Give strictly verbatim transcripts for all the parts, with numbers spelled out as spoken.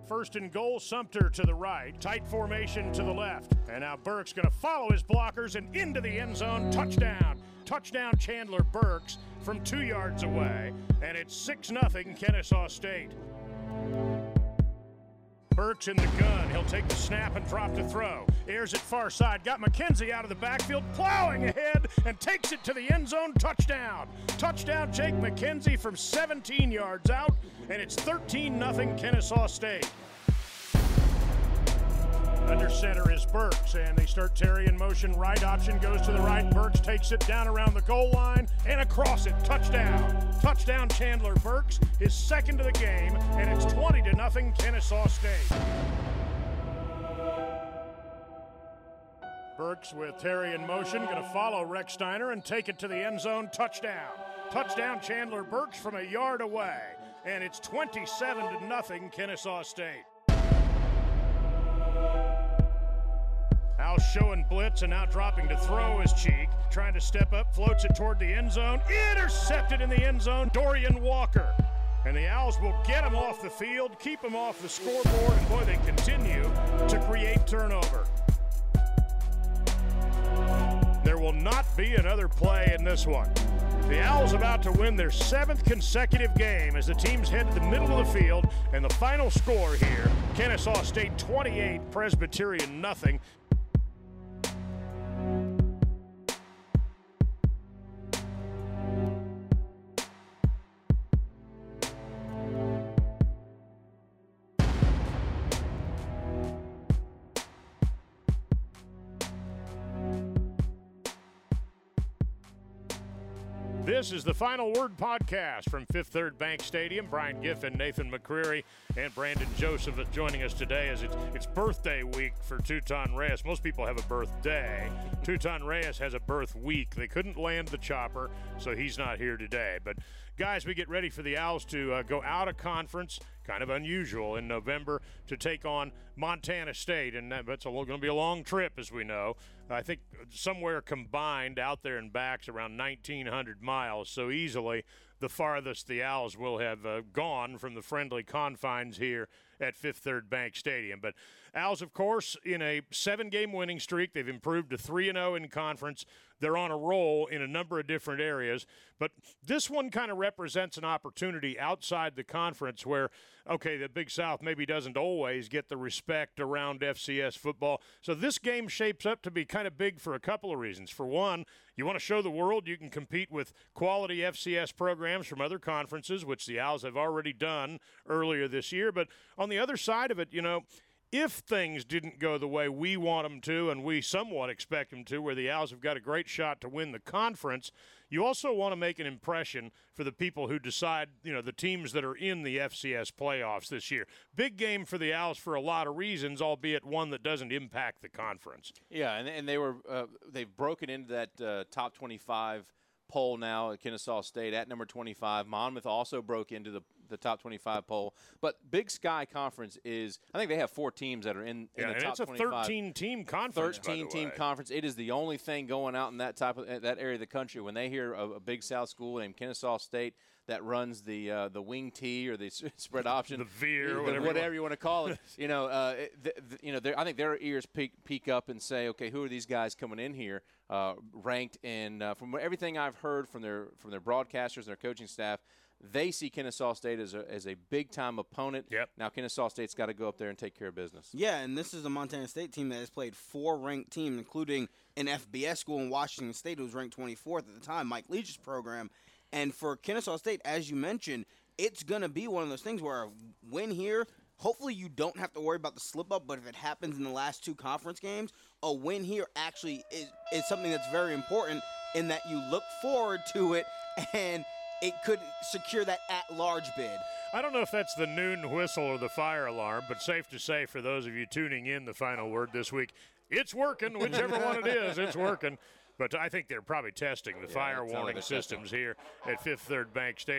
First and goal, Sumter to the right. Tight formation to the left. And now Burks going to follow his blockers and into the end zone. Touchdown. Touchdown Chandler Burks from two yards away. And it's six nothing Kennesaw State. Burks in the gun. He'll take the snap and drop to throw. Airs it far side. Got McKenzie out of the backfield, plowing ahead, and takes it to the end zone. Touchdown. Touchdown Jake McKenzie from seventeen yards out, and it's thirteen nothing Kennesaw State. Under center is Burks, and they start Terry in motion. Right option goes to the right. Burks takes it down around the goal line and across it. Touchdown. Touchdown Chandler Burks, his second of the game, and it's twenty to nothing Kennesaw State. Burks with Terry in motion, going to follow Rex Steiner and take it to the end zone. Touchdown. Touchdown Chandler Burks from a yard away, and it's twenty-seven to nothing Kennesaw State. Al showing blitz and now dropping to throw his cheek. Trying to step up, floats it toward the end zone. Intercepted in the end zone, Dorian Walker. And the Owls will get him off the field, keep him off the scoreboard, and boy, they continue to create turnover. There will not be another play in this one. The Owls about to win their seventh consecutive game as the teams head to the middle of the field, and the final score here, Kennesaw State twenty-eight, Presbyterian nothing. This is the Final Word podcast from Fifth Third Bank Stadium. Brian Giffen, Nathan McCreary, and Brandon Joseph joining us today as it's, it's birthday week for Tutan Reyes. Most people have a birthday. Tutan Reyes has a birth week. They couldn't land the chopper, so he's not here today. But, guys, we get ready for the Owls to uh, go out of conference. Kind of unusual in November to take on Montana State, and that's going to be a long trip, as we know. I think somewhere combined out there and back's around nineteen hundred miles, so easily the farthest the Owls will have uh, gone from the friendly confines here at Fifth Third Bank Stadium. But Owls, of course, in a seven-game winning streak. They've improved to three and oh in conference. They're on a roll in a number of different areas. But this one kind of represents an opportunity outside the conference where, okay, the Big South maybe doesn't always get the respect around F C S football. So this game shapes up to be kind of big for a couple of reasons. For one, you want to show the world you can compete with quality F C S programs from other conferences, which the Owls have already done earlier this year. But on the other side of it, you know, if things didn't go the way we want them to, and we somewhat expect them to, where the Owls have got a great shot to win the conference, you also want to make an impression for the people who decide, you know, the teams that are in the F C S playoffs this year. Big game for the Owls for a lot of reasons, albeit one that doesn't impact the conference. Yeah, and, and they were uh, they've broken into that uh, top twenty-five poll now at Kennesaw State at number twenty-five. Monmouth also broke into the the top twenty-five poll. But Big Sky Conference is, I think they have four teams that are in, yeah, in the and top it's a twenty-five. thirteen-team conference, thirteen-team conference. It is the only thing going out in that type of that area of the country. When they hear a, a Big South school named Kennesaw State that runs the uh, the wing T or the spread option, the veer, whatever, whatever you want to call it, you know, uh, the, the, you know, I think their ears peak, peak up and say, okay, who are these guys coming in here, uh, ranked? And uh, from everything I've heard from their from their broadcasters and their coaching staff, they see Kennesaw State as a, as a big-time opponent. Yep. Now Kennesaw State's got to go up there and take care of business. Yeah, and this is a Montana State team that has played four ranked teams, including an F B S school in Washington State who was ranked twenty-fourth at the time, Mike Leach's program. And for Kennesaw State, as you mentioned, it's going to be one of those things where a win here, hopefully you don't have to worry about the slip-up, but if it happens in the last two conference games, a win here actually is, is something that's very important in that you look forward to it and it could secure that at-large bid. I don't know if that's the noon whistle or the fire alarm, but safe to say for those of you tuning in, the Final Word this week, it's working, whichever one it is, it's working. But I think they're probably testing the yeah, fire warning like systems here at Fifth Third Bank Stadium.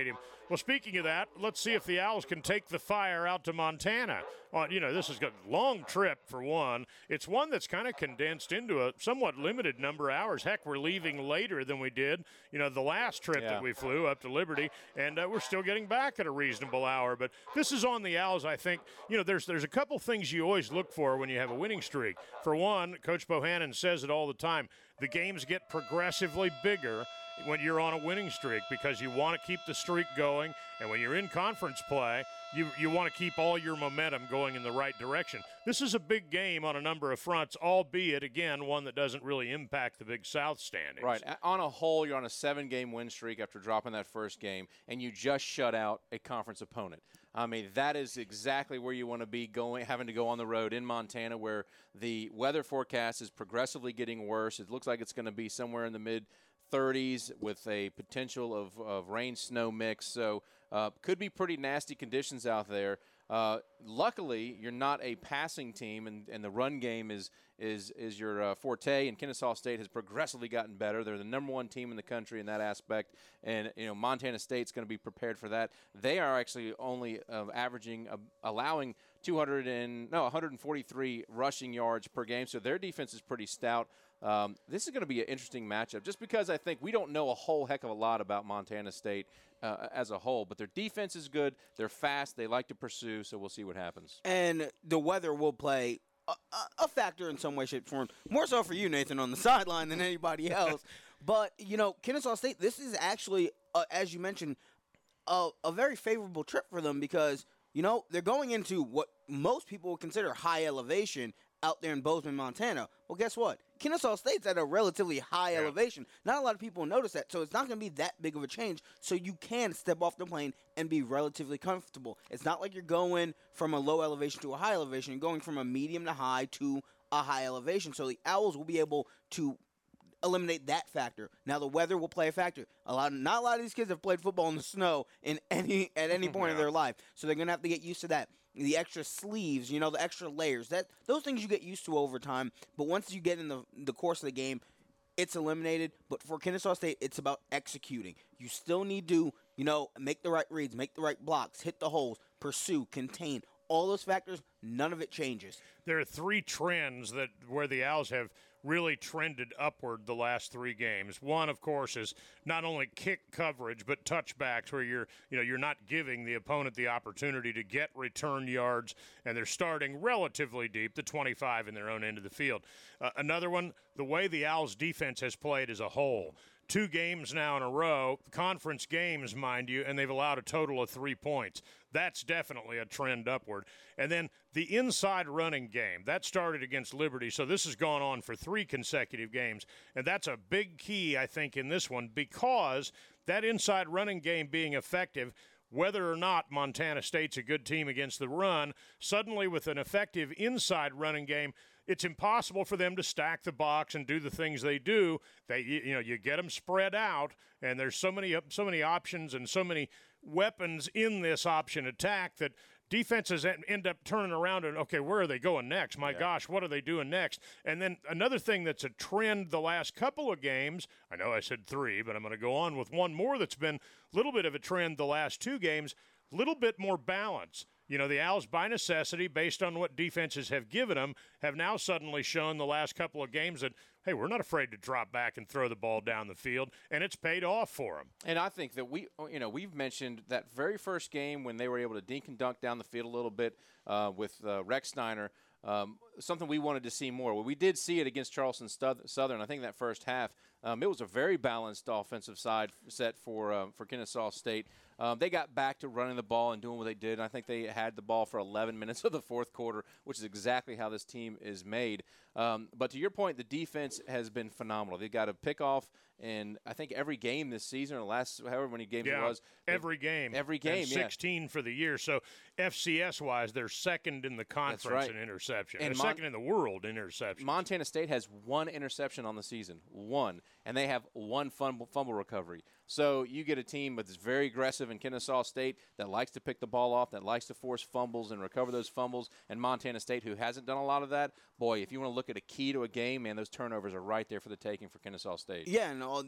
Well, speaking of that, let's see if the Owls can take the fire out to Montana. Well, you know, this is a long trip for one. It's one that's kind of condensed into a somewhat limited number of hours. Heck, we're leaving later than we did, you know, the last trip yeah. that we flew up to Liberty, and uh, we're still getting back at a reasonable hour. But this is on the Owls, I think. You know, there's there's a couple things you always look for when you have a winning streak. For one, Coach Bohannon says it all the time, the games get progressively bigger when you're on a winning streak because you want to keep the streak going, and when you're in conference play, you you want to keep all your momentum going in the right direction. This is a big game on a number of fronts, albeit, again, one that doesn't really impact the Big South standings. Right. On a whole, you're on a seven-game win streak after dropping that first game, and you just shut out a conference opponent. I mean, that is exactly where you want to be going, having to go on the road in Montana, where the weather forecast is progressively getting worse. It looks like it's going to be somewhere in the mid thirties with a potential of, of rain snow mix, so uh, could be pretty nasty conditions out there. Uh, luckily, you're not a passing team, and, and the run game is is is your uh, forte. And Kennesaw State has progressively gotten better. They're the number one team in the country in that aspect, and you know Montana State's going to be prepared for that. They are actually only uh, averaging, uh, allowing two hundred and no one hundred forty-three rushing yards per game, so their defense is pretty stout. Um, this is going to be an interesting matchup just because I think we don't know a whole heck of a lot about Montana State uh, as a whole, but their defense is good. They're fast. They like to pursue, so we'll see what happens. And the weather will play a, a, a factor in some way, shape, form. More so for you, Nathan, on the sideline than anybody else. But, you know, Kennesaw State, this is actually, uh, as you mentioned, a, a very favorable trip for them because, you know, they're going into what most people would consider high elevation out there in Bozeman, Montana. Well, guess what? Kennesaw State's at a relatively high yeah. elevation. Not a lot of people notice that, so it's not going to be that big of a change. So you can step off the plane and be relatively comfortable. It's not like you're going from a low elevation to a high elevation. You're going from a medium to high to a high elevation. So the Owls will be able to eliminate that factor. Now the weather will play a factor. A lot, of, not a lot of these kids have played football in the snow in any at any point yeah. in their life, so they're going to have to get used to that. The extra sleeves, you know, the extra layers, that those things you get used to over time. But once you get in the the course of the game, it's eliminated. But for Kennesaw State, it's about executing. You still need to, you know, make the right reads, make the right blocks, hit the holes, pursue, contain. All those factors, none of it changes. There are three trends that where the Owls have really trended upward the last three games. One, of course, is not only kick coverage but touchbacks, where you're you know you're not giving the opponent the opportunity to get return yards, and they're starting relatively deep, the twenty-five in their own end of the field. Uh, another one, the way the Owls defense has played as a whole. Two games now in a row, conference games, mind you, and they've allowed a total of three points. That's definitely a trend upward. And then the inside running game, that started against Liberty, so this has gone on for three consecutive games. And that's a big key, I think, in this one, because that inside running game being effective, whether or not Montana State's a good team against the run, suddenly with an effective inside running game, it's impossible for them to stack the box and do the things they do. They, you know, you get them spread out, and there's so many, so many options and so many weapons in this option attack that defenses end up turning around and, okay, where are they going next? My yeah. gosh, what are they doing next? And then another thing that's a trend the last couple of games, I know I said three, but I'm going to go on with one more that's been a little bit of a trend the last two games, a little bit more balance. You know, the Owls, by necessity, based on what defenses have given them, have now suddenly shown the last couple of games that, hey, we're not afraid to drop back and throw the ball down the field, and it's paid off for them. And I think that we, you know, we've mentioned that very first game when they were able to dink and dunk down the field a little bit uh, with uh, Rex Steiner, um, something we wanted to see more. Well, we did see it against Charleston Southern. I think that first half, um, it was a very balanced offensive side set for uh, for Kennesaw State. Um, they got back to running the ball and doing what they did. And I think they had the ball for eleven minutes of the fourth quarter, which is exactly how this team is made. Um, but to your point, the defense has been phenomenal. They got a pickoff in, I think, every game this season, or the last however many games yeah, it was. Every game. Every game, and sixteen yeah. for the year. So F C S-wise, they're second in the conference right. in interception. And they're Mon- second in the world in interception. Montana State has one interception on the season, one. And they have one fumble, fumble recovery. So you get a team that's very aggressive in Kennesaw State that likes to pick the ball off, that likes to force fumbles and recover those fumbles, and Montana State, who hasn't done a lot of that. Boy, if you want to look at a key to a game, man, those turnovers are right there for the taking for Kennesaw State. Yeah, and all the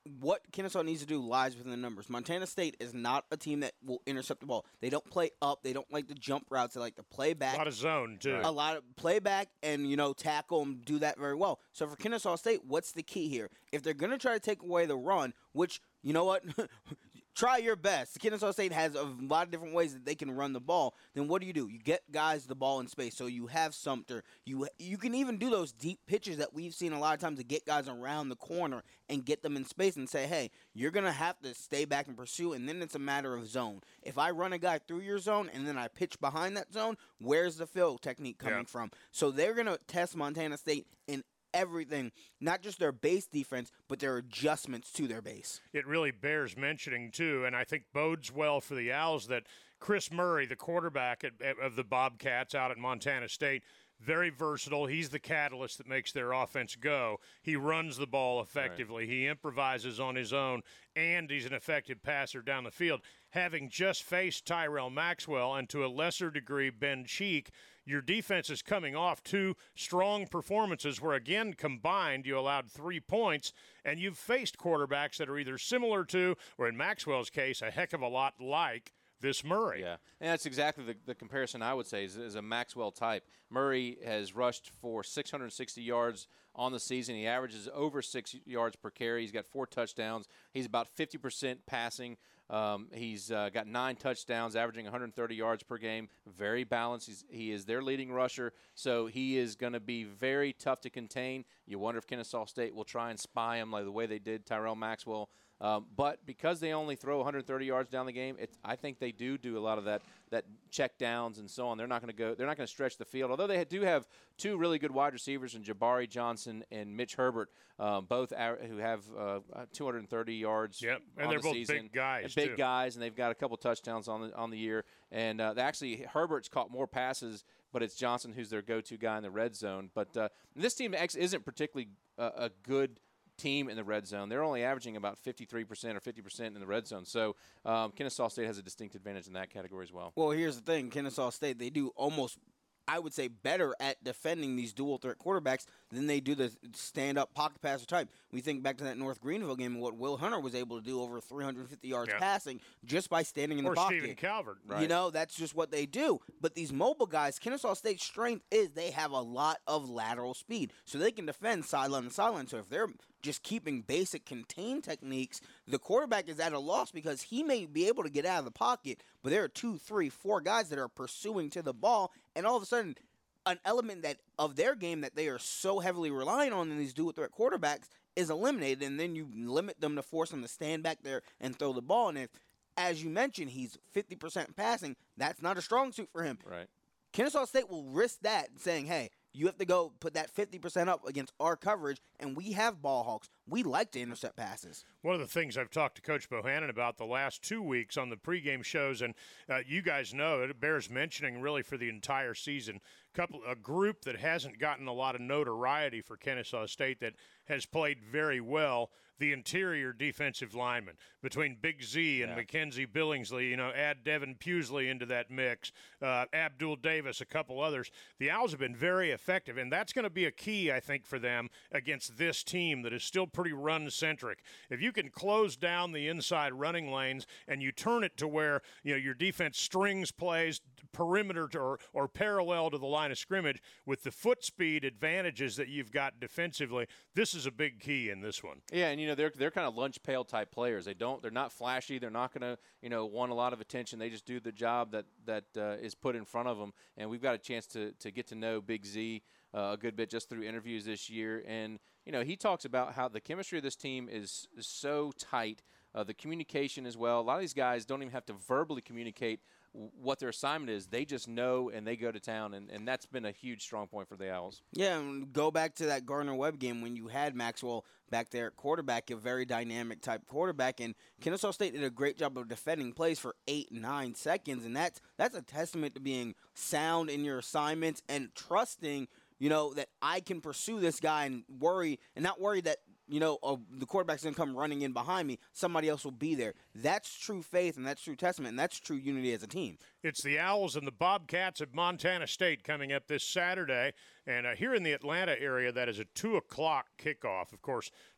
what Kennesaw needs to do lies within the numbers. Montana State is not a team that will intercept the ball. They don't play up. They don't like the jump routes. They like to play back. A lot of zone, too. A lot of play back and, you know, tackle and do that very well. So for Kennesaw State, what's the key here? If they're going to try to take away the run, which, you know what, try your best. Kennesaw State has a lot of different ways that they can run the ball. Then what do you do? You get guys the ball in space. So you have Sumter. You you can even do those deep pitches that we've seen a lot of times to get guys around the corner and get them in space and say, hey, you're going to have to stay back and pursue, and then it's a matter of zone. If I run a guy through your zone and then I pitch behind that zone, where's the fill technique coming yeah. from? So they're going to test Montana State in everything, not just their base defense, but their adjustments to their base. It really bears mentioning, too, and I think bodes well for the Owls that Chris Murray, the quarterback at, at, of the Bobcats out at Montana State, very versatile. He's the catalyst that makes their offense go. He runs the ball effectively. Right. He improvises on his own, and he's an effective passer down the field. Having just faced Tyrell Maxwell and to a lesser degree Ben Cheek, your defense is coming off two strong performances where, again, combined, you allowed three points, and you've faced quarterbacks that are either similar to, or in Maxwell's case, a heck of a lot like this Murray. Yeah, and that's exactly the, the comparison I would say is, is a Maxwell type. Murray has rushed for six hundred sixty yards on the season. He averages over six yards per carry. He's got four touchdowns. He's about fifty percent passing. Um, he's uh, got nine touchdowns, averaging one hundred thirty yards per game. Very balanced. He's, he is their leading rusher, so he is going to be very tough to contain. You wonder if Kennesaw State will try and spy him like the way they did Tyrell Maxwell. Um, but because they only throw one hundred thirty yards down the game, it, I think they do do a lot of that that check downs and so on. They're not going to go. They're not going to stretch the field. Although they do have two really good wide receivers in Jabari Johnson and Mitch Herbert, um, both ar- who have uh, two hundred thirty yards. Yep, and on they're the both season. big guys. Big too. guys, and they've got a couple touchdowns on the on the year. And uh, they actually Herbert's caught more passes, but it's Johnson who's their go-to guy in the red zone. But uh, this team isn't particularly uh, a good team in the red zone. They're only averaging about fifty-three percent or fifty percent in the red zone. So um, Kennesaw State has a distinct advantage in that category as well. Well, here's the thing. Kennesaw State, they do almost, I would say, better at defending these dual threat quarterbacks than they do the stand-up pocket passer type. We think back to that North Greenville game and what Will Hunter was able to do, over three hundred fifty yards yeah. passing just by standing in or the pocket. Or Stephen Calvert. Right. You know, that's just what they do. But these mobile guys, Kennesaw State's strength is they have a lot of lateral speed. So they can defend sideline to sideline. So if they're just keeping basic contain techniques, the quarterback is at a loss because he may be able to get out of the pocket, but there are two, three, four guys that are pursuing to the ball, and all of a sudden an element that of their game that they are so heavily relying on in these dual threat quarterbacks is eliminated, and then you limit them to force them to stand back there and throw the ball. And if, as you mentioned, he's fifty percent passing, that's not a strong suit for him. Right. Kennesaw State will risk that, saying, hey, you have to go put that fifty percent up against our coverage, and we have ball hawks. We like to intercept passes. One of the things I've talked to Coach Bohannon about the last two weeks on the pregame shows, and uh, you guys know it bears mentioning really for the entire season, couple a group that hasn't gotten a lot of notoriety for Kennesaw State that has played very well, the interior defensive linemen. Between Big Z and yeah. Mackenzie Billingsley, you know, add Devin Pewsley into that mix, uh, Abdul Davis, a couple others. The Owls have been very effective, and that's going to be a key, I think, for them against this team that is still pretty run-centric. If you can close down the inside running lanes and you turn it to where, you know, your defense strings plays perimeter to, or, or parallel to the line of scrimmage with the foot speed advantages that you've got defensively, this is a big key in this one. Yeah, and you know they're they're kind of lunch pail type players. They don't they're not flashy. They're not going to you know want a lot of attention. They just do the job that that uh, is put in front of them. And we've got a chance to to get to know Big Z uh, a good bit just through interviews this year. And you know he talks about how the chemistry of this team is, is so tight. Uh, the communication as well. A lot of these guys don't even have to verbally communicate what their assignment is. They just know and they go to town, and, and that's been a huge strong point for the Owls. Yeah, and go back to that Gardner-Webb game when you had Maxwell back there at quarterback, a very dynamic type quarterback, and Kennesaw State did a great job of defending plays for eight, nine seconds, and that's that's a testament to being sound in your assignments and trusting, you know, that I can pursue this guy and worry, and not worry that, you know, uh, the quarterback's going to come running in behind me. Somebody else will be there. That's true faith, and that's true testament, and that's true unity as a team. It's the Owls and the Bobcats of Montana State coming up this Saturday. And uh, here in the Atlanta area, that is a two o'clock kickoff. Of course,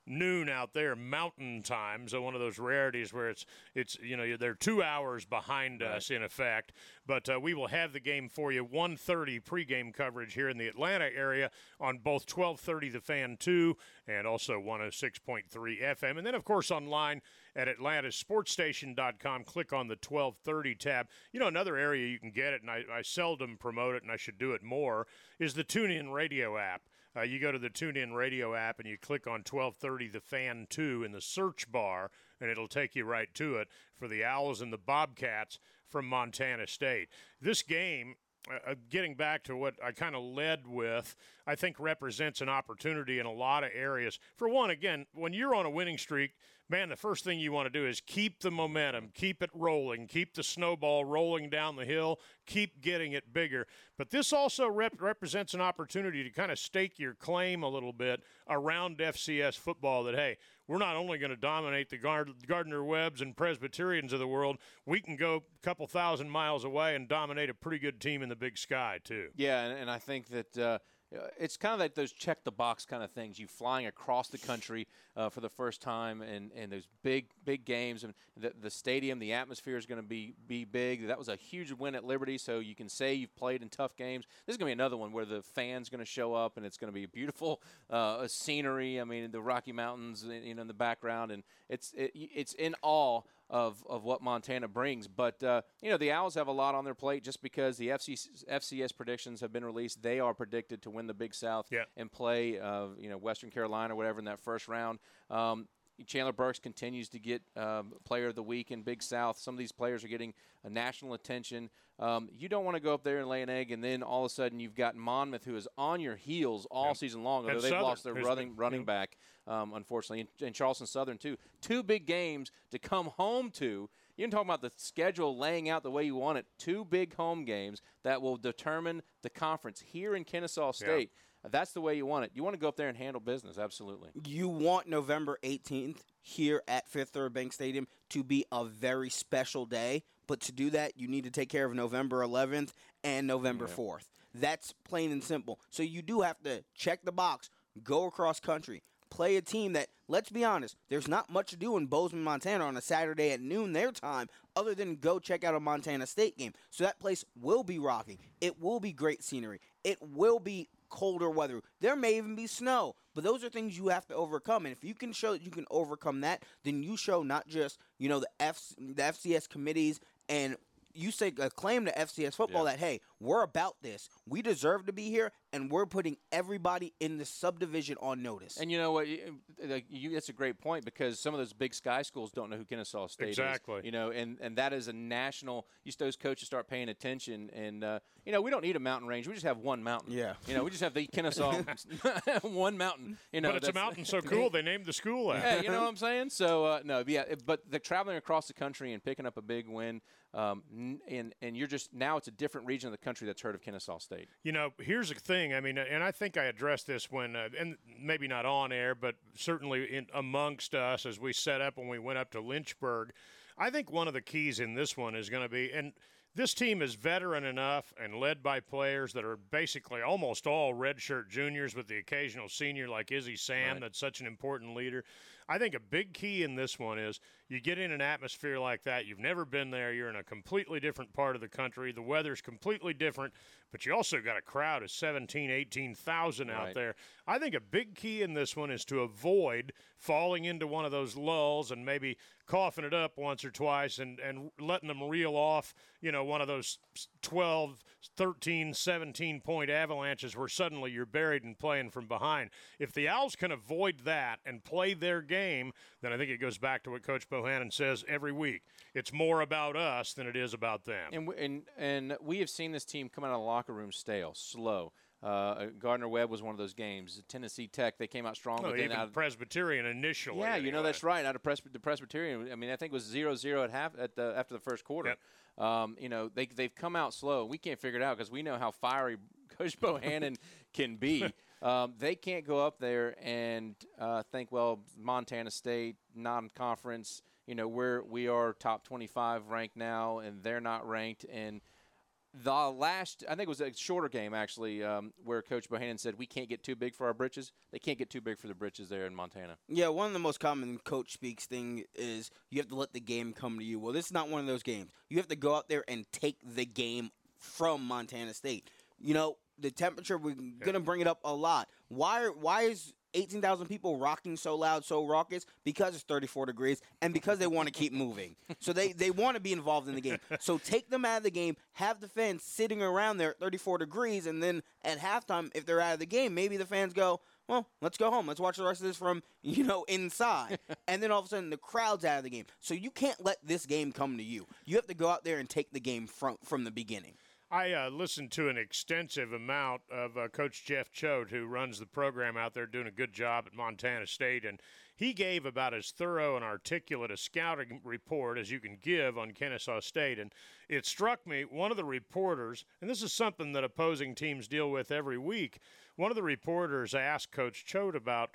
noon out there Mountain Time, so one of those rarities where it's it's you know they're two hours behind right. us in effect. But uh, we will have the game for you one thirty pregame coverage here in the Atlanta area on both twelve thirty The Fan two and also one oh six point three F M, and then of course online at atlanta sports station dot com. Click on the twelve thirty tab. You know, another area you can get it, and I, I seldom promote it, and I should do it more, is the TuneIn Radio app. Uh, you go to the TuneIn Radio app, and you click on twelve thirty The Fan two in the search bar, and it'll take you right to it for the Owls and the Bobcats from Montana State. This game, uh, getting back to what I kind of led with, I think represents an opportunity in a lot of areas. For one, again, when you're on a winning streak, man, the first thing you want to do is keep the momentum, keep it rolling, keep the snowball rolling down the hill, keep getting it bigger. But this also rep- represents an opportunity to kind of stake your claim a little bit around F C S football that, hey, we're not only going to dominate the Gard- Gardner-Webbs and Presbyterians of the world, we can go a couple thousand miles away and dominate a pretty good team in the Big Sky, too. Yeah, and, and I think that uh, – it's kind of like those check-the-box kind of things. You flying across the country uh, for the first time, and, and those big, big games. And the, the stadium, the atmosphere is going to be be big. That was a huge win at Liberty, so you can say you've played in tough games. This is going to be another one where the fans going to show up, and it's going to be beautiful uh, scenery. I mean, the Rocky Mountains, you know, in the background, and it's it, it's in awe of of what Montana brings. But, uh, you know, the Owls have a lot on their plate just because the F C, F C S predictions have been released. They are predicted to win the Big South yeah. and play, uh, you know, Western Carolina or whatever in that first round. Um, Chandler Burks continues to get um, Player of the Week in Big South. Some of these players are getting a national attention. Um, you don't want to go up there and lay an egg, and then all of a sudden you've got Monmouth, who is on your heels all yep. season long, although and they've Southern. lost their running, the, running yeah. back, um, unfortunately, and, and Charleston Southern, too. Two big games to come home to. You're talking about the schedule laying out the way you want it. Two big home games that will determine the conference here in Kennesaw State. Yeah. That's the way you want it. You want to go up there and handle business, absolutely. You want November eighteenth here at Fifth Third Bank Stadium to be a very special day, but to do that, you need to take care of November eleventh and November yeah. fourth. That's plain and simple. So you do have to check the box, go across country, play a team that, let's be honest, there's not much to do in Bozeman, Montana on a Saturday at noon their time other than go check out a Montana State game. So that place will be rocking. It will be great scenery. It will be colder weather. There may even be snow, but those are things you have to overcome. And if you can show that you can overcome that, then you show not just, you know, the F the F C S committees and you say a claim to F C S football yeah. that, hey, we're about this. We deserve to be here, and we're putting everybody in the subdivision on notice. And you know what? You, you, that's a great point because some of those Big Sky schools don't know who Kennesaw State exactly. is. You know, and, and that is a national – you those coaches start paying attention. And, uh, you know, we don't need a mountain range. We just have one mountain. Yeah. You know, we just have the Kennesaw – one mountain. You know, but it's a mountain so cool they named the school after. Yeah, you know what I'm saying? So, uh, no, yeah, but the traveling across the country and picking up a big win – Um, and and you're just now it's a different region of the country that's heard of Kennesaw State. You know, here's the thing. I mean, and I think I addressed this when, uh, and maybe not on air, but certainly in, amongst us as we set up when we went up to Lynchburg. I think one of the keys in this one is going to be, and this team is veteran enough and led by players that are basically almost all redshirt juniors with the occasional senior like Izzy Sam, right. that's such an important leader. I think a big key in this one is you get in an atmosphere like that. You've never been there. You're in a completely different part of the country. The weather's completely different, but you also got a crowd of seventeen, eighteen thousand out right. there. I think a big key in this one is to avoid falling into one of those lulls and maybe coughing it up once or twice and, and letting them reel off, you know, one of those twelve, thirteen, seventeen-point avalanches where suddenly you're buried and playing from behind. If the Owls can avoid that and play their game, then I think it goes back to what Coach Bohannon says every week. It's more about us than it is about them. And we, and, and we have seen this team come out of the locker room stale, slow. Uh, Gardner-Webb was one of those games. Tennessee Tech, they came out strong. No, but even then out of, Presbyterian initially. Yeah, anyway. you know, that's right. Out of Pres- the Presbyterian, I mean, I think it was zero zero at half at the, after the first quarter. Yep. Um, you know, they, they've come out slow. We can't figure it out because we know how fiery Coach Bohannon can be. Um, they can't go up there and uh, think, well, Montana State, non-conference, you know, we're, we are top twenty-five ranked now, and they're not ranked. And The last, I think it was a shorter game, actually, um, where Coach Bohannon said, we can't get too big for our britches. They can't get too big for the britches there in Montana. Yeah, one of the most common coach speaks thing is you have to let the game come to you. Well, this is not one of those games. You have to go out there and take the game from Montana State. You know, the temperature, we're going to bring it up a lot. Why, why is eighteen thousand people rocking so loud, so raucous? Because it's thirty-four degrees and because they want to keep moving. So they, they want to be involved in the game. So take them out of the game, have the fans sitting around there at thirty-four degrees, and then at halftime, if they're out of the game, maybe the fans go, well, let's go home. Let's watch the rest of this from, you know, inside. And then all of a sudden the crowd's out of the game. So you can't let this game come to you. You have to go out there and take the game from, from the beginning. I uh, listened to an extensive amount of uh, Coach Jeff Choate, who runs the program out there, doing a good job at Montana State, and he gave about as thorough and articulate a scouting report as you can give on Kennesaw State. And it struck me, one of the reporters, and this is something that opposing teams deal with every week, one of the reporters asked Coach Choate about,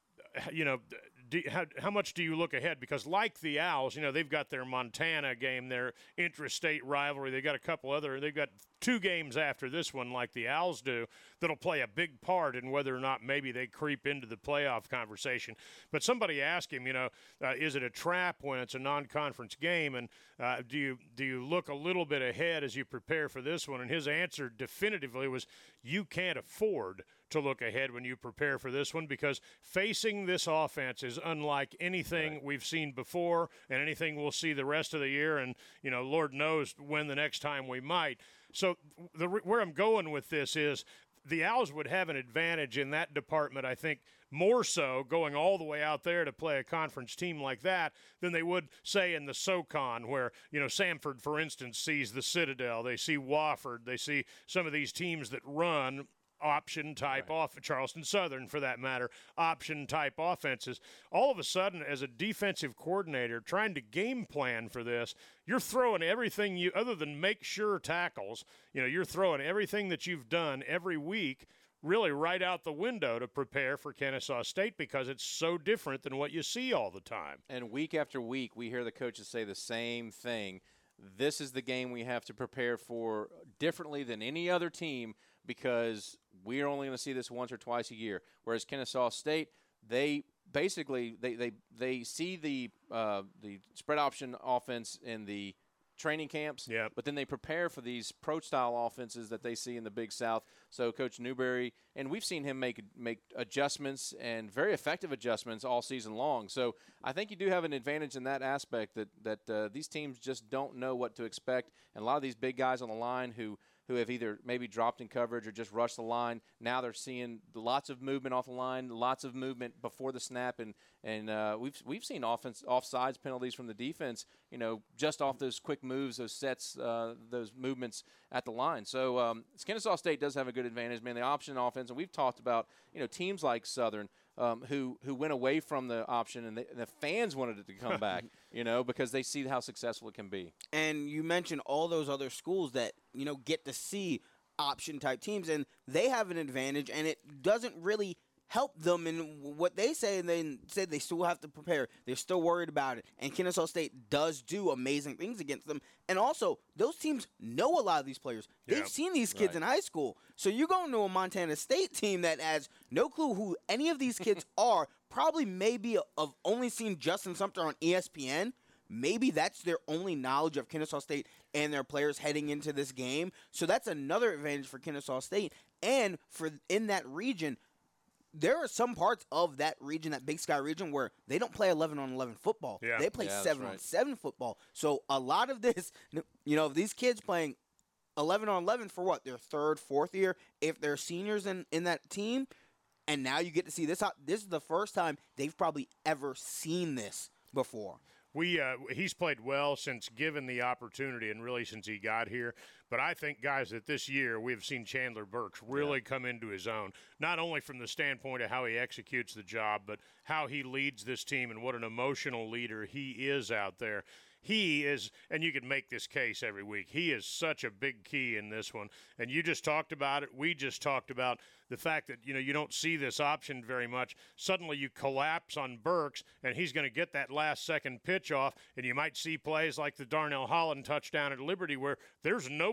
you know, do, how, how much do you look ahead? Because like the Owls, you know, they've got their Montana game, their intrastate rivalry. They've got a couple other – they've got two games after this one like the Owls do that'll play a big part in whether or not maybe they creep into the playoff conversation. But somebody asked him, you know, uh, is it a trap when it's a non-conference game? And uh, do you do you look a little bit ahead as you prepare for this one? And his answer definitively was, you can't afford to look ahead when you prepare for this one, because facing this offense is unlike anything right. we've seen before and anything we'll see the rest of the year, and, you know, Lord knows when the next time we might. So the, where I'm going with this is the Owls would have an advantage in that department, I think, more so going all the way out there to play a conference team like that than they would, say, in the SoCon, where, you know, Samford, for instance, sees the Citadel. They see Wofford. They see some of these teams that run option type right. off Charleston Southern, for that matter, option type offenses. All of a sudden, as a defensive coordinator trying to game plan for this, you're throwing everything you, other than make sure tackles, you know, you're throwing everything that you've done every week really right out the window to prepare for Kennesaw State, because it's so different than what you see all the time. And week after week, we hear the coaches say the same thing. This is the game we have to prepare for differently than any other team, because we're only going to see this once or twice a year. Whereas Kennesaw State, they basically they they, they see the uh, the spread option offense in the training camps, yep. but then they prepare for these pro-style offenses that they see in the Big South. So Coach Newberry, and we've seen him make make adjustments, and very effective adjustments all season long. So I think you do have an advantage in that aspect, that, that uh, these teams just don't know what to expect. And a lot of these big guys on the line who – who have either maybe dropped in coverage or just rushed the line. Now they're seeing lots of movement off the line, lots of movement before the snap, and and uh, we've we've seen offense offsides penalties from the defense, you know, just off those quick moves, those sets, uh, those movements at the line. So um, Kennesaw State does have a good advantage, man. The option offense, and we've talked about, you know, teams like Southern. Um, who who went away from the option, and, they, and the fans wanted it to come back, you know, because they see how successful it can be. And you mentioned all those other schools that, you know, get to see option-type teams, and they have an advantage, and it doesn't really help them in what they say, and they said they still have to prepare. They're still worried about it, and Kennesaw State does do amazing things against them. And also, those teams know a lot of these players. They've yeah, seen these kids right. in high school. So you're going to a Montana State team that has no clue who any of these kids are, probably maybe have only seen Justin Sumter on E S P N. Maybe that's their only knowledge of Kennesaw State and their players heading into this game. So that's another advantage for Kennesaw State. And for in that region, there are some parts of that region, that Big Sky region, where they don't play eleven on eleven football. Yeah. They play yeah, seven right. on seven football. So a lot of this, you know, these kids playing eleven on eleven for what, their third, fourth year, if they're seniors in, in that team, and now you get to see this. This is the first time they've probably ever seen this before. We uh, he's played well since given the opportunity, and really since he got here. But I think, guys, that this year we have seen Chandler Burks really yeah. come into his own, not only from the standpoint of how he executes the job, but how he leads this team and what an emotional leader he is out there. He is, and you can make this case every week, he is such a big key in this one. And you just talked about it. We just talked about the fact that, you know, you don't see this option very much. Suddenly you collapse on Burks, and he's going to get that last second pitch off, and you might see plays like the Darnell Holland touchdown at Liberty where there's no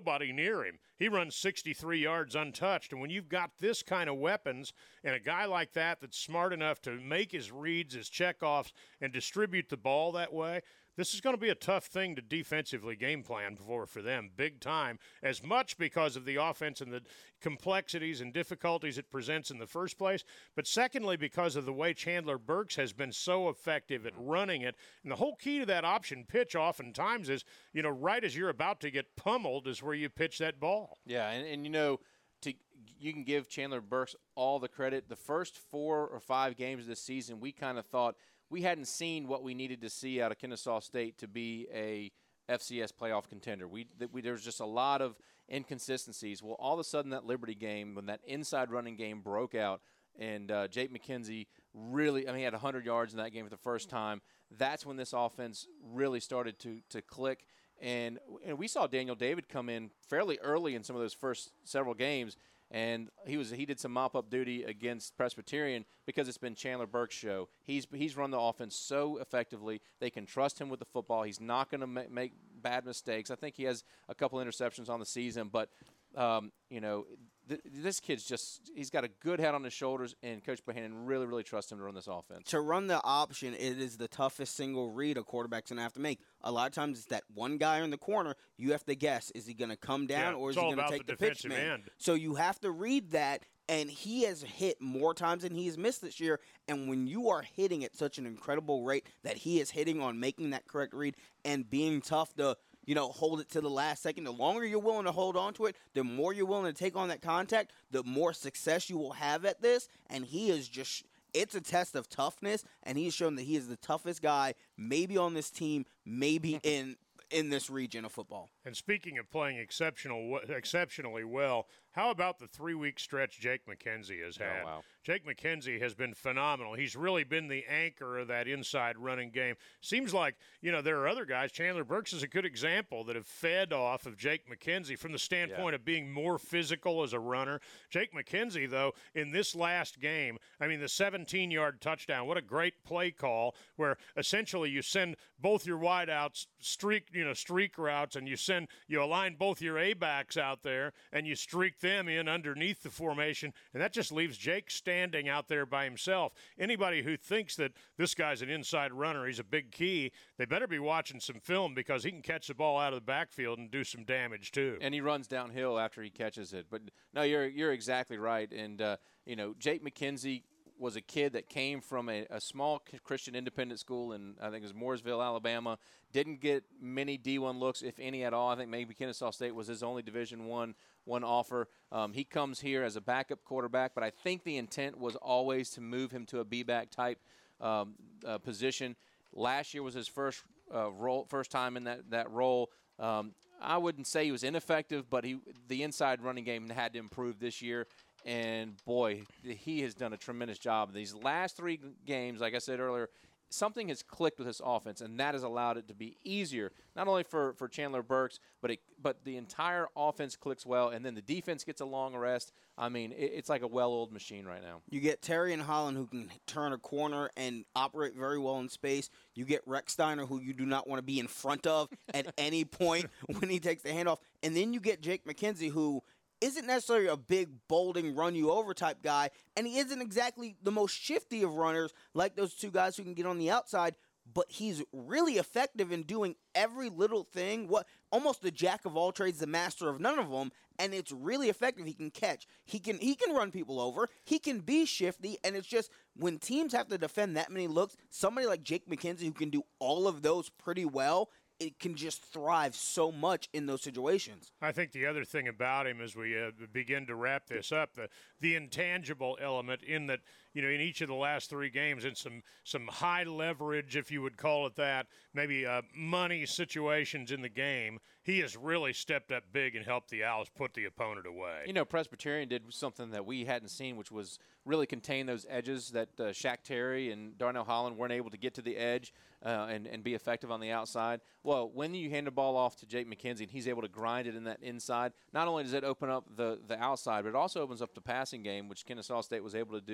nobody near him. He runs sixty-three yards untouched. And when you've got this kind of weapons and a guy like that that's smart enough to make his reads, his checkoffs, and distribute the ball that way, this is going to be a tough thing to defensively game plan for for them, big time, as much because of the offense and the complexities and difficulties it presents in the first place, but secondly because of the way Chandler Burks has been so effective at running it. And the whole key to that option pitch oftentimes is, you know, right as you're about to get pummeled is where you pitch that ball. Yeah, and, and you know, to, you can give Chandler Burks all the credit. The first four or five games of this season, we kind of thought we hadn't seen what we needed to see out of Kennesaw State to be a F C S playoff contender. We, we there was just a lot of inconsistencies. Well, all of a sudden that Liberty game, when that inside running game broke out, and uh, Jake McKenzie really, I mean, he had one hundred yards in that game for the first time. That's when this offense really started to to click. And, and we saw Daniel David come in fairly early in some of those first several games. And he was he did some mop-up duty against Presbyterian because it's been Chandler Burke's show. He's he's run the offense so effectively. They can trust him with the football. He's not going to ma- make bad mistakes. I think he has a couple interceptions on the season, but um, you know, th- this kid's just he's got a good head on his shoulders, and Coach Bohannon really, really trusts him to run this offense. To run the option, it is the toughest single read a quarterback's going to have to make. A lot of times it's that one guy in the corner. You have to guess, is he going to come down yeah, or is he going to take the, the pitch man? End. So you have to read that, and he has hit more times than he has missed this year. And when you are hitting at such an incredible rate that he is hitting on making that correct read and being tough to, you know, hold it to the last second, the longer you're willing to hold on to it, the more you're willing to take on that contact, the more success you will have at this. And he is just – it's a test of toughness, and he's shown that he is the toughest guy maybe on this team, maybe in in this region of football. And speaking of playing exceptional, exceptionally well, how about the three-week stretch Jake McKenzie has had? Oh, wow. Jake McKenzie has been phenomenal. He's really been the anchor of that inside running game. Seems like, you know, there are other guys. Chandler Burks is a good example that have fed off of Jake McKenzie from the standpoint yeah. of being more physical as a runner. Jake McKenzie, though, in this last game, I mean, the seventeen-yard touchdown, what a great play call where essentially you send both your wideouts streak, you know, streak routes, and you send you align both your A-backs out there, and you streak them in underneath the formation, and that just leaves Jake standing out there by himself. Anybody who thinks that this guy's an inside runner, he's a big key, they better be watching some film because he can catch the ball out of the backfield and do some damage too. And he runs downhill after he catches it. But no, you're you're exactly right. And uh, you know, Jake McKenzie was a kid that came from a, a small Christian independent school in, I think it was Mooresville, Alabama. Didn't get many D one looks, if any at all. I think maybe Kennesaw State was his only Division One one offer. Um, he comes here as a backup quarterback, but I think the intent was always to move him to a B-back type um, uh, position. Last year was his first uh, role, first time in that that role. Um, I wouldn't say he was ineffective, but he the inside running game had to improve this year. And, boy, he has done a tremendous job. These last three games, like I said earlier, something has clicked with this offense, and that has allowed it to be easier, not only for, for Chandler Burks, but it, but the entire offense clicks well, and then the defense gets a long rest. I mean, it, it's like a well-oiled machine right now. You get Terry and Holland, who can turn a corner and operate very well in space. You get Rex Steiner, who you do not want to be in front of at any point when he takes the handoff. And then you get Jake McKenzie, who – isn't necessarily a big, bolding, run-you-over type guy, and he isn't exactly the most shifty of runners like those two guys who can get on the outside, but he's really effective in doing every little thing, what almost the jack of all trades, the master of none of them, and it's really effective. He can catch. He can he can run people over. He can be shifty, and it's just when teams have to defend that many looks, somebody like Jake McKenzie who can do all of those pretty well, it can just thrive so much in those situations. I think the other thing about him as we uh, begin to wrap this up, the the intangible element in that, you know, in each of the last three games, in some some high leverage, if you would call it that, maybe uh, money situations in the game, he has really stepped up big and helped the Owls put the opponent away. You know, Presbyterian did something that we hadn't seen, which was really contain those edges that uh, Shaq Terry and Darnell Holland weren't able to get to the edge uh, and, and be effective on the outside. Well, when you hand the ball off to Jake McKenzie and he's able to grind it in that inside, not only does it open up the, the outside, but it also opens up the passing game, which Kennesaw State was able to do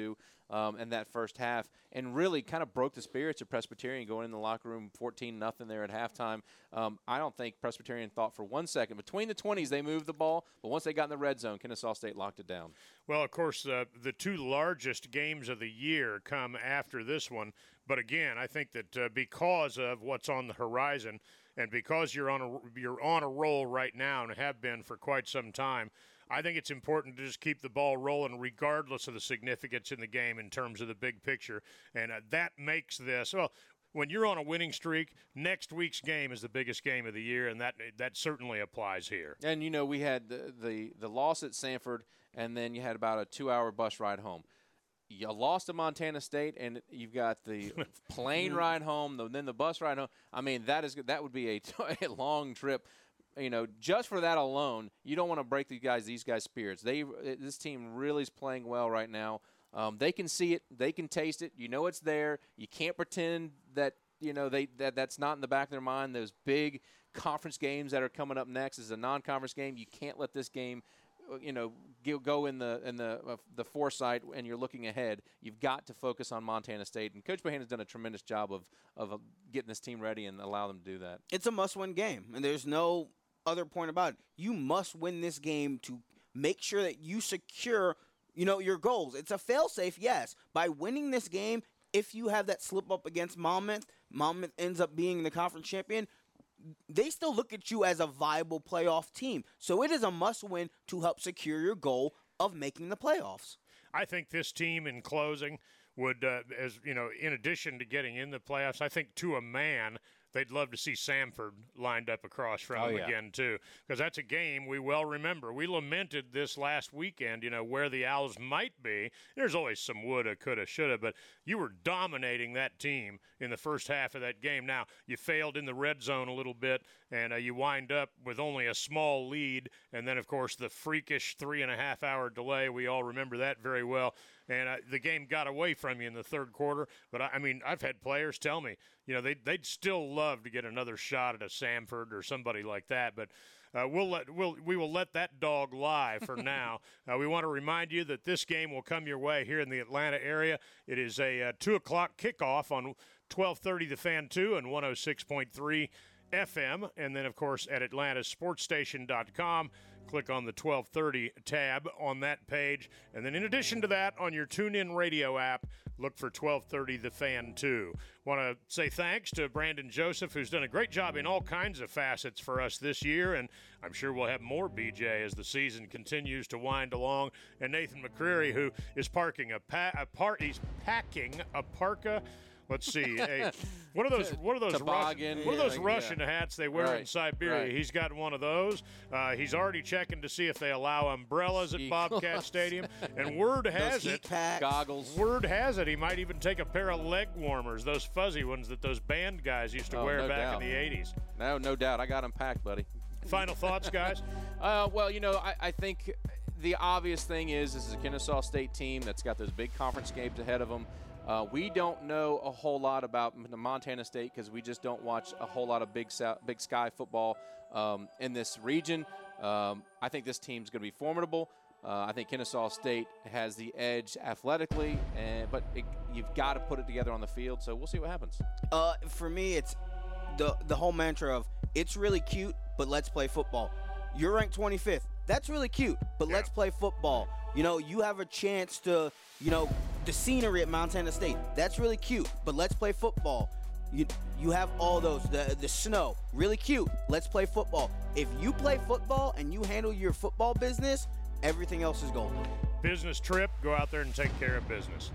um, in that first half and really kind of broke the spirits of Presbyterian going in the locker room fourteen nothing there at halftime. Um, I don't think Presbyterian thought for one second. Between the twenties, they moved the ball, but once they got in the red zone, Kennesaw State locked it down. Well, of course, uh, the two largest games of the year come after this one. But again, I think that uh, because of what's on the horizon and because you're on a you're on a roll right now and have been for quite some time, I think it's important to just keep the ball rolling regardless of the significance in the game in terms of the big picture. And uh, that makes this, well, when you're on a winning streak, next week's game is the biggest game of the year, and that that certainly applies here. And, you know, we had the, the, the loss at Sanford, and then you had about a two-hour bus ride home. You lost to Montana State, and you've got the plane ride home, the, then the bus ride home. I mean, that is that would be a, a long trip. You know, just for that alone, you don't want to break these guys these guys' spirits. They this team really is playing well right now. Um, they can see it, they can taste it. You know it's there. You can't pretend that you know they that that's not in the back of their mind. Those big conference games that are coming up next is a non-conference game. You can't let this game, you know, go in the in the uh, the foresight, and you're looking ahead. You've got to focus on Montana State, and Coach Bohannon has done a tremendous job of of uh, getting this team ready and allow them to do that. It's a must-win game, and there's no other point about it. You must win this game to make sure that you secure, you know, your goals. It's a fail-safe, yes. By winning this game, if you have that slip up against Monmouth, Monmouth ends up being the conference champion, they still look at you as a viable playoff team. So it is a must-win to help secure your goal of making the playoffs. I think this team, in closing, would, uh, as you know, in addition to getting in the playoffs, I think to a man, they'd love to see Samford lined up across from oh, them yeah. again, too, because that's a game we well remember. We lamented this last weekend, you know, where the Owls might be. There's always some woulda, coulda, shoulda, but you were dominating that team in the first half of that game. Now, you failed in the red zone a little bit, and uh, you wind up with only a small lead, and then, of course, the freakish three-and-a-half-hour delay. We all remember that very well. And uh, the game got away from you in the third quarter. But, I, I mean, I've had players tell me, you know, they'd, they'd still love to get another shot at a Samford or somebody like that. But uh, we'll let, we'll, we will let that dog lie for now. Uh, we want to remind you that this game will come your way here in the Atlanta area. It is a uh, two o'clock kickoff on twelve thirty The Fan two and one oh six point three F M. And then, of course, at atlanta sports station dot com. Click on the twelve thirty tab on that page. And then in addition to that, on your TuneIn Radio app, look for twelve thirty The Fan two. Want to say thanks to Brandon Joseph, who's done a great job in all kinds of facets for us this year. And I'm sure we'll have more B J as the season continues to wind along. And Nathan McCreary, who is parking a, pa- a part, he's packing a parka. Let's see. Hey, what are those? What are those? Toboggan, Russian, what are yeah, those like, Russian yeah. hats they wear Right, in Siberia? right. He's got one of those. Uh, he's already checking to see if they allow umbrellas at Ski Bobcat gloves. Stadium. And word has Those heat it, packs. Goggles. word has it, he might even take a pair of leg warmers, those fuzzy ones that those band guys used to Oh, wear no back doubt. in the eighties. No, no doubt. I got them packed, buddy. Final thoughts, guys? Uh, well, you know, I, I think the obvious thing is this is a Kennesaw State team that's got those big conference games ahead of them. Uh, we don't know a whole lot about Montana State because we just don't watch a whole lot of Big South, Big Sky football um, in this region. Um, I think this team's going to be formidable. Uh, I think Kennesaw State has the edge athletically, and but it, you've got to put it together on the field. So we'll see what happens. Uh, for me, it's the the whole mantra of it's really cute, but let's play football. You're ranked twenty-fifth. That's really cute, but Yeah. let's play football. You know, you have a chance to, you know, the scenery at Montana State. That's really cute, but let's play football. You you have all those. The the snow, really cute. Let's play football. If you play football and you handle your football business, everything else is golden. Business trip, go out there and take care of business.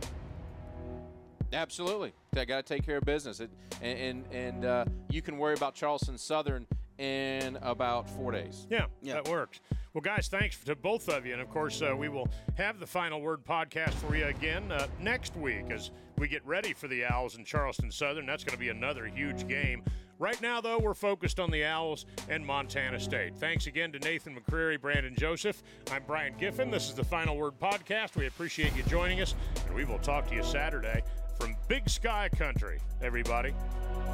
Absolutely, I got to take care of business, it, and and, and uh, you can worry about Charleston Southern in about four days. Yeah, Yeah. that works. Well, guys, thanks to both of you. And, of course, uh, we will have the Final Word podcast for you again uh, next week as we get ready for the Owls and Charleston Southern. That's going to be another huge game. Right now, though, we're focused on the Owls and Montana State. Thanks again to Nathan McCreary, Brandon Joseph. I'm Brian Giffen. This is the Final Word podcast. We appreciate you joining us, and we will talk to you Saturday from Big Sky Country, everybody.